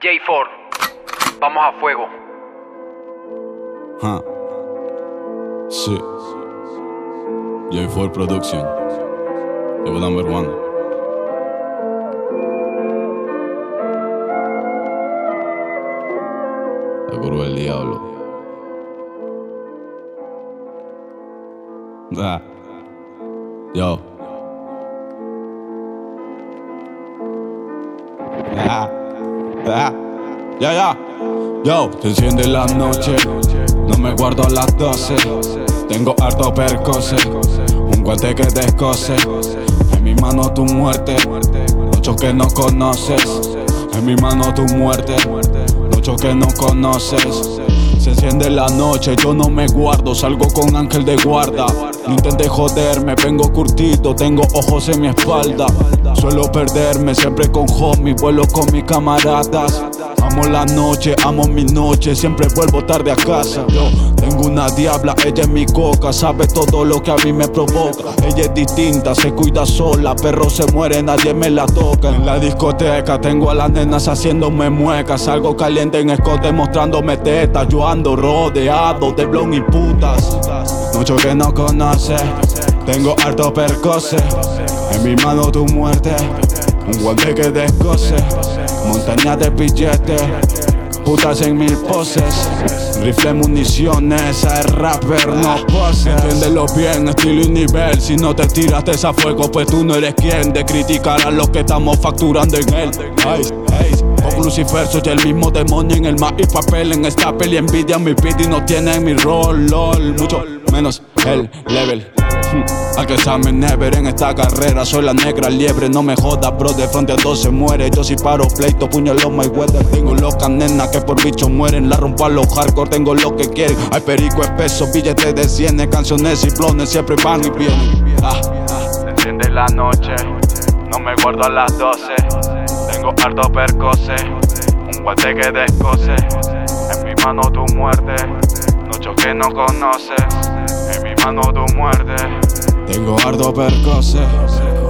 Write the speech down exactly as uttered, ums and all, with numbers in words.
J cuatro, vamos a fuego. Huh. Sí. J cuatro Production. Llevo number one. La curva del diablo. Da. Yo. Ah. Ah. Ya, ya. Yo, se enciende la noche. No me guardo a las doce. Tengo harto percose. Un guante que descose. En mi mano tu muerte. Ocho que no conoces. En mi mano tu muerte. Ocho que no conoces. Se enciende la noche, yo no me guardo. Salgo con ángel de guarda. No intentes joderme, vengo curtido. Tengo ojos en mi espalda. Suelo perderme, siempre con homies. Vuelo con mis camaradas. Amo la noche, amo mi noche. Siempre vuelvo tarde a casa. Yo tengo una diabla, ella es mi coca. Sabe todo lo que a mí me provoca. Ella es distinta, se cuida sola. Perro se muere, nadie me la toca. En la discoteca tengo a las nenas haciéndome muecas. Salgo caliente en escote mostrándome tetas. Yo ando rodeado de blon y putas. Mucho que no conoce. Tengo harto percose. En mi mano tu muerte. Un guante que descose. Montaña de billetes. Putas en mil poses. Rifle, municiones, a rapper no pose. Entiéndelo bien, estilo y nivel. Si no te tiraste a fuego, pues tú no eres quien de criticar a los que estamos facturando en él. Ay, ay. Con Lucifer soy el mismo demonio en el maíz papel. En esta peli envidia mi beat y no tienen mi rol, lol. Mucho menos el level. Al que sabe never en esta carrera. Soy la negra liebre, no me jodas bro. De frente a dos se muere, yo si paro pleito. Puño los Mayweather, tengo locas nenas que por bicho mueren. La rompo a los hardcore, tengo lo que quieren. Hay perico espeso, billetes de cienes. Canciones y blones siempre van y vienen. ah, ah. Se enciende la noche, no me guardo a las doce. Tengo harto percose, un guante que descose. En mi mano tu muerte, noche que no conoces. En mi mano tu muerte. Tengo harto percose.